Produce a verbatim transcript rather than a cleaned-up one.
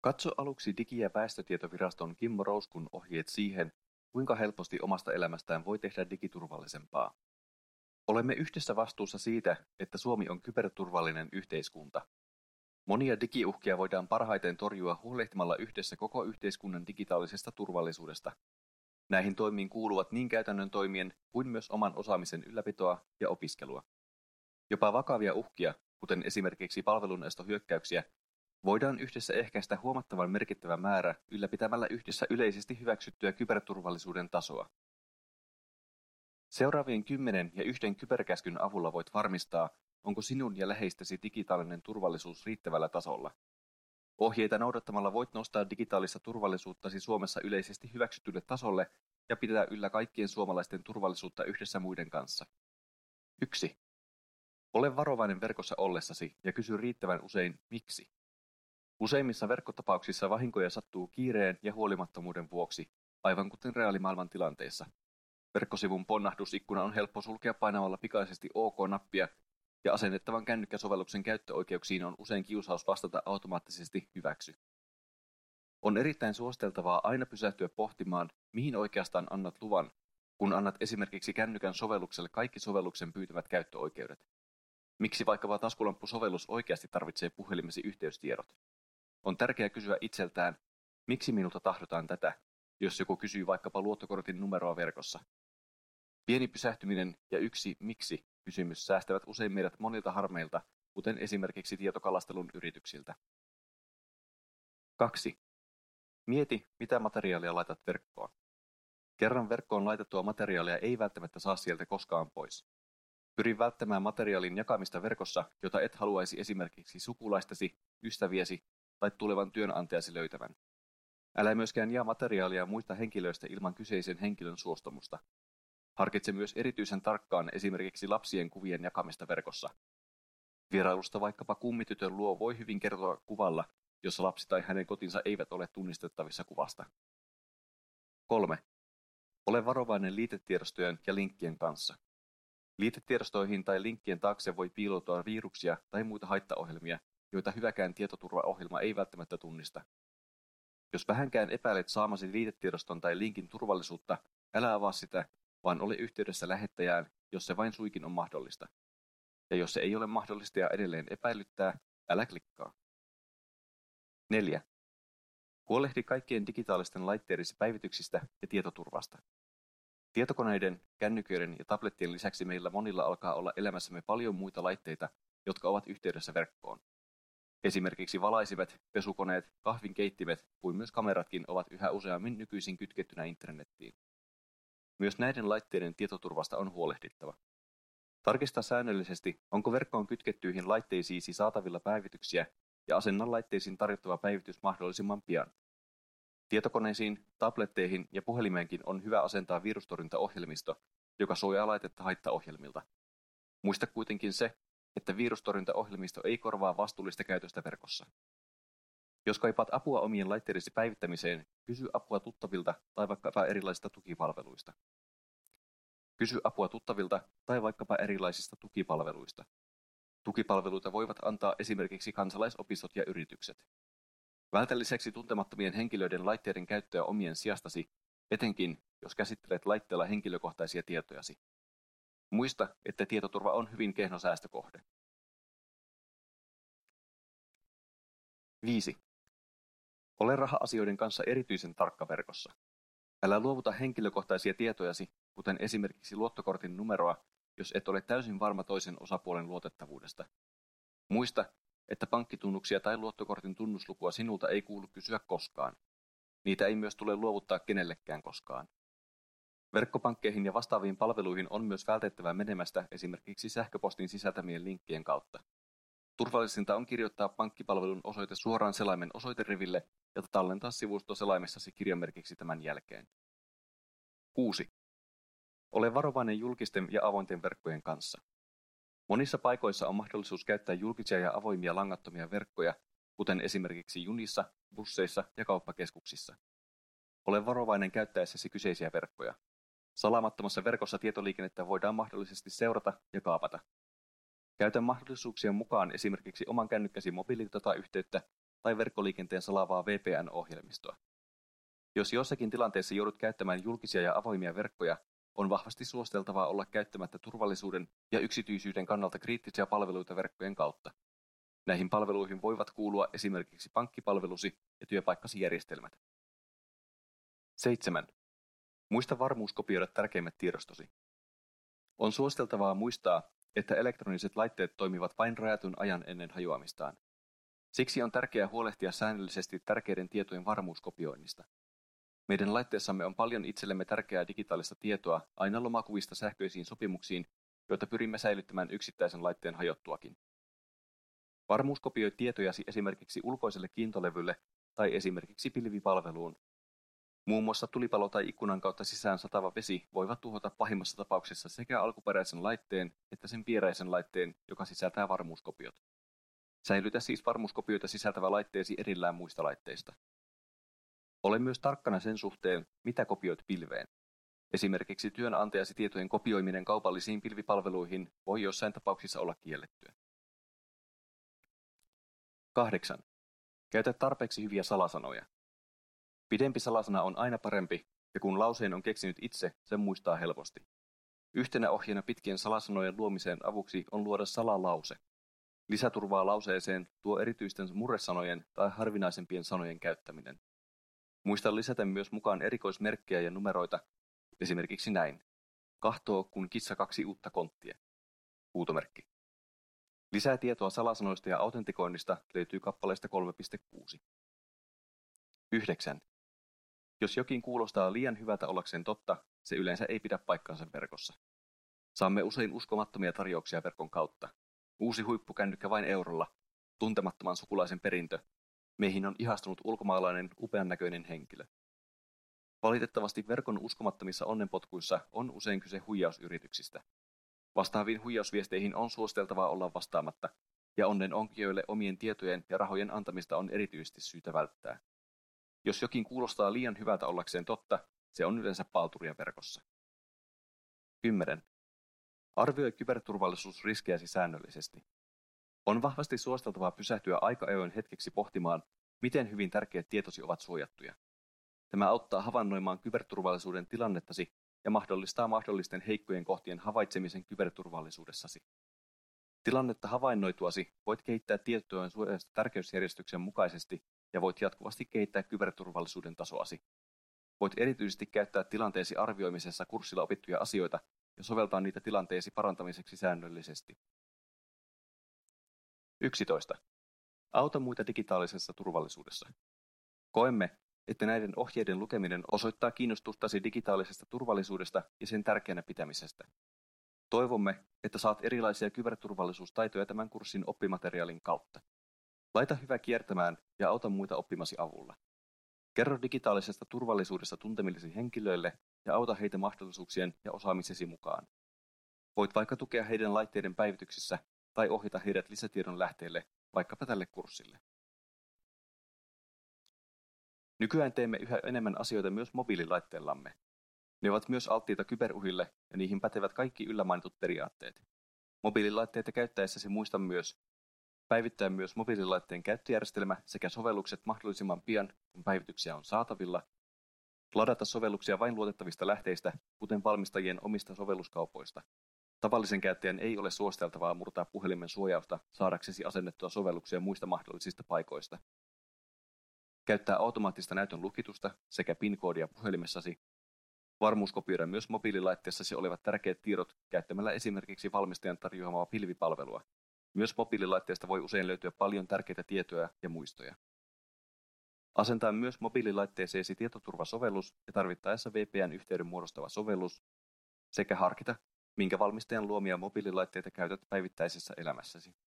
Katso aluksi Digi- ja väestötietoviraston Kimmo Rouskun ohjeet siihen, kuinka helposti omasta elämästään voi tehdä digiturvallisempaa. Olemme yhdessä vastuussa siitä, että Suomi on kyberturvallinen yhteiskunta. Monia digiuhkia voidaan parhaiten torjua huolehtimalla yhdessä koko yhteiskunnan digitaalisesta turvallisuudesta. Näihin toimiin kuuluvat niin käytännön toimien kuin myös oman osaamisen ylläpitoa ja opiskelua. Jopa vakavia uhkia, kuten esimerkiksi palvelunestohyökkäyksiä, voidaan yhdessä ehkäistä huomattavan merkittävä määrä ylläpitämällä yhdessä yleisesti hyväksyttyä kyberturvallisuuden tasoa. Seuraavien kymmenen ja yhden kyberkäskyn avulla voit varmistaa, onko sinun ja läheistesi digitaalinen turvallisuus riittävällä tasolla. Ohjeita noudattamalla voit nostaa digitaalista turvallisuuttasi Suomessa yleisesti hyväksytylle tasolle ja pitää yllä kaikkien suomalaisten turvallisuutta yhdessä muiden kanssa. yksi. Ole varovainen verkossa ollessasi ja kysy riittävän usein miksi. Useimmissa verkkotapauksissa vahinkoja sattuu kiireen ja huolimattomuuden vuoksi, aivan kuten reaalimaailman tilanteissa. Verkkosivun ponnahdusikkuna on helppo sulkea painamalla pikaisesti OK-nappia, ja asennettavan kännykkäsovelluksen käyttöoikeuksiin on usein kiusaus vastata automaattisesti hyväksy. On erittäin suositeltavaa aina pysähtyä pohtimaan, mihin oikeastaan annat luvan, kun annat esimerkiksi kännykän sovellukselle kaikki sovelluksen pyytämät käyttöoikeudet. Miksi vaikkapa taskulampusovellus oikeasti tarvitsee puhelimesi yhteystiedot? On tärkeää kysyä itseltään, miksi minulta tahdotaan tätä, jos joku kysyy vaikkapa luottokortin numeroa verkossa. Pieni pysähtyminen ja yksi miksi-kysymys säästävät usein meidät monilta harmeilta, kuten esimerkiksi tietokalastelun yrityksiltä. kaksi. Mieti, mitä materiaalia laitat verkkoon. Kerran verkkoon laitettua materiaalia ei välttämättä saa sieltä koskaan pois. Pyri välttämään materiaalin jakamista verkossa, jota et haluaisi esimerkiksi sukulaistesi, ystäviesi tai tulevan työnantajasi löytävän. Älä myöskään jaa materiaalia muista henkilöistä ilman kyseisen henkilön suostumusta. Harkitse myös erityisen tarkkaan esimerkiksi lapsien kuvien jakamista verkossa. Vierailusta vaikkapa kummitytön luo voi hyvin kertoa kuvalla, jossa lapsi tai hänen kotinsa eivät ole tunnistettavissa kuvasta. kolme. Ole varovainen liitetiedostojen ja linkkien kanssa. Liitetiedostoihin tai linkkien taakse voi piiloutua viruksia tai muita haittaohjelmia, joita hyväkään tietoturvaohjelma ei välttämättä tunnista. Jos vähänkään epäilet saamasi liitetiedoston tai linkin turvallisuutta, älä avaa sitä, vaan ole yhteydessä lähettäjään, jos se vain suikin on mahdollista. Ja jos se ei ole mahdollista ja edelleen epäilyttää, älä klikkaa. neljä. Huolehdi kaikkien digitaalisten laitteidesi päivityksistä ja tietoturvasta. Tietokoneiden, kännyköiden ja tablettien lisäksi meillä monilla alkaa olla elämässämme paljon muita laitteita, jotka ovat yhteydessä verkkoon. Esimerkiksi valaisimet, pesukoneet, kahvinkeittimet kuin myös kameratkin ovat yhä useammin nykyisin kytkettynä internettiin. Myös näiden laitteiden tietoturvasta on huolehdittava. Tarkista säännöllisesti, onko verkkoon kytkettyihin laitteisiisi saatavilla päivityksiä ja asenna laitteisiin tarjottava päivitys mahdollisimman pian. Tietokoneisiin, tabletteihin ja puhelimeenkin on hyvä asentaa virustorjuntaohjelmisto, joka suojaa laitetta haittaohjelmilta. Muista kuitenkin se, että virustorjuntaohjelmisto ei korvaa vastuullista käytöstä verkossa. Jos kaipaat apua omien laitteidesi päivittämiseen, kysy apua tuttavilta tai vaikkapa erilaisista tukipalveluista. Kysy apua tuttavilta tai vaikkapa erilaisista tukipalveluista. Tukipalveluita voivat antaa esimerkiksi kansalaisopistot ja yritykset. Vältä lisäksi tuntemattomien henkilöiden laitteiden käyttöä omien sijastasi, etenkin jos käsittelet laitteella henkilökohtaisia tietojasi. Muista, että tietoturva on hyvin kehno säästökohde. viisi. Ole raha-asioiden kanssa erityisen tarkka verkossa. Älä luovuta henkilökohtaisia tietojasi, kuten esimerkiksi luottokortin numeroa, jos et ole täysin varma toisen osapuolen luotettavuudesta. Muista, että pankkitunnuksia tai luottokortin tunnuslukua sinulta ei kuulu kysyä koskaan. Niitä ei myös tule luovuttaa kenellekään koskaan. Verkkopankkeihin ja vastaaviin palveluihin on myös vältettävä menemästä esimerkiksi sähköpostin sisältämien linkkien kautta. Turvallisinta on kirjoittaa pankkipalvelun osoite suoraan selaimen osoiteriville ja tallentaa sivusto selaimessasi kirjamerkiksi tämän jälkeen. kuusi. Ole varovainen julkisten ja avointen verkkojen kanssa. Monissa paikoissa on mahdollisuus käyttää julkisia ja avoimia langattomia verkkoja, kuten esimerkiksi junissa, busseissa ja kauppakeskuksissa. Ole varovainen käyttäessäsi kyseisiä verkkoja. Salaamattomassa verkossa tietoliikennettä voidaan mahdollisesti seurata ja kaapata. Käytä mahdollisuuksien mukaan esimerkiksi oman kännykkäsi mobiilidatayhteyttä tai verkkoliikenteen salaavaa V P N-ohjelmistoa. Jos jossakin tilanteessa joudut käyttämään julkisia ja avoimia verkkoja, on vahvasti suositeltavaa olla käyttämättä turvallisuuden ja yksityisyyden kannalta kriittisiä palveluita verkkojen kautta. Näihin palveluihin voivat kuulua esimerkiksi pankkipalvelusi ja työpaikkasi järjestelmät. seitsemän. Muista varmuuskopioida tärkeimmät tiedostosi. On suositeltavaa muistaa, että elektroniset laitteet toimivat vain rajatun ajan ennen hajoamistaan. Siksi on tärkeää huolehtia säännöllisesti tärkeiden tietojen varmuuskopioinnista. Meidän laitteessamme on paljon itsellemme tärkeää digitaalista tietoa aina lomakuvista sähköisiin sopimuksiin, joita pyrimme säilyttämään yksittäisen laitteen hajottuakin. Varmuuskopioi tietojasi esimerkiksi ulkoiselle kiintolevylle tai esimerkiksi pilvipalveluun. Muun muassa tulipalo tai ikkunan kautta sisään satava vesi voivat tuhota pahimmassa tapauksessa sekä alkuperäisen laitteen että sen vieräisen laitteen, joka sisältää varmuuskopiot. Säilytä siis varmuuskopioita sisältävä laitteesi erillään muista laitteista. Ole myös tarkkana sen suhteen, mitä kopioit pilveen. Esimerkiksi työnantajasi tietojen kopioiminen kaupallisiin pilvipalveluihin voi jossain tapauksissa olla kiellettyä. kahdeksan. Käytä tarpeeksi hyviä salasanoja. Pidempi salasana on aina parempi, ja kun lauseen on keksinyt itse, sen muistaa helposti. Yhtenä ohjeena pitkien salasanojen luomiseen avuksi on luoda salalause. Lisäturvaa lauseeseen tuo erityisten murresanojen tai harvinaisempien sanojen käyttäminen. Muista lisätä myös mukaan erikoismerkkejä ja numeroita, esimerkiksi näin. Kahtoo, kun kissa kaksi uutta konttia. Huutomerkki. Lisää tietoa salasanoista ja autentikoinnista löytyy kappaleesta kolme piste kuusi. yhdeksän. Jos jokin kuulostaa liian hyvältä ollakseen totta, se yleensä ei pidä paikkaansa verkossa. Saamme usein uskomattomia tarjouksia verkon kautta. Uusi huippukännykkä vain eurolla, tuntemattoman sukulaisen perintö. Meihin on ihastunut ulkomaalainen, upean näköinen henkilö. Valitettavasti verkon uskomattomissa onnenpotkuissa on usein kyse huijausyrityksistä. Vastaaviin huijausviesteihin on suositeltavaa olla vastaamatta, ja onnen onkijoille omien tietojen ja rahojen antamista on erityisesti syytä välttää. Jos jokin kuulostaa liian hyvältä ollakseen totta, se on yleensä palturia verkossa. kymmenen. Arvioi kyberturvallisuusriskejäsi säännöllisesti. On vahvasti suositeltavaa pysähtyä aika ajoin hetkeksi pohtimaan, miten hyvin tärkeät tietosi ovat suojattuja. Tämä auttaa havainnoimaan kyberturvallisuuden tilannettasi ja mahdollistaa mahdollisten heikkojen kohtien havaitsemisen kyberturvallisuudessasi. Tilannetta havainnoituasi voit kehittää tietojen suojasta tärkeysjärjestyksen mukaisesti ja voit jatkuvasti kehittää kyberturvallisuuden tasoasi. Voit erityisesti käyttää tilanteesi arvioimisessa kurssilla opittuja asioita ja soveltaa niitä tilanteesi parantamiseksi säännöllisesti. yksitoista. Auta muita digitaalisessa turvallisuudessa. Koemme, että näiden ohjeiden lukeminen osoittaa kiinnostustasi digitaalisesta turvallisuudesta ja sen tärkeänä pitämisestä. Toivomme, että saat erilaisia kyberturvallisuustaitoja tämän kurssin oppimateriaalin kautta. Laita hyvä kiertämään ja auta muita oppimasi avulla. Kerro digitaalisesta turvallisuudesta tuntemillesi henkilöille ja auta heitä mahdollisuuksien ja osaamisesi mukaan. Voit vaikka tukea heidän laitteiden päivityksissä tai ohjata heidät lisätiedon lähteelle, vaikkapa tälle kurssille. Nykyään teemme yhä enemmän asioita myös mobiililaitteellamme. Ne ovat myös alttiita kyberuhille ja niihin pätevät kaikki yllä mainitut periaatteet. Mobiililaitteita käyttäessäsi muista myös päivittää myös mobiililaitteen käyttöjärjestelmä sekä sovellukset mahdollisimman pian, kun päivityksiä on saatavilla. Ladata sovelluksia vain luotettavista lähteistä, kuten valmistajien omista sovelluskaupoista. Tavallisen käyttäjän ei ole suositeltavaa murtaa puhelimen suojausta saadaksesi asennettua sovelluksia muista mahdollisista paikoista. Käyttää automaattista näytön lukitusta sekä PIN-koodia puhelimessasi. Varmuuskopioida myös mobiililaitteessasi olevat tärkeät tiedot käyttämällä esimerkiksi valmistajan tarjoamaa pilvipalvelua. Myös mobiililaitteesta voi usein löytyä paljon tärkeitä tietoja ja muistoja. Asentaa myös mobiililaitteeseesi tietoturvasovellus ja tarvittaessa V P N-yhteyden muodostava sovellus sekä harkita, minkä valmistajan luomia mobiililaitteita käytät päivittäisessä elämässäsi.